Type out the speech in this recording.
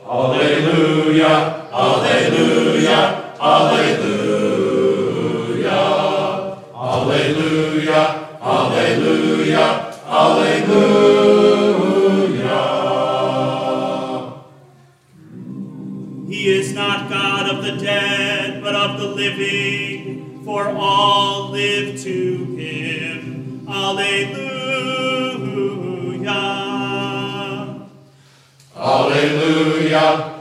Alleluia, alleluia, alleluia. Alleluia, alleluia, alleluia. He is not God of the dead, but of the living, for all live to him. Alleluia. Alleluia,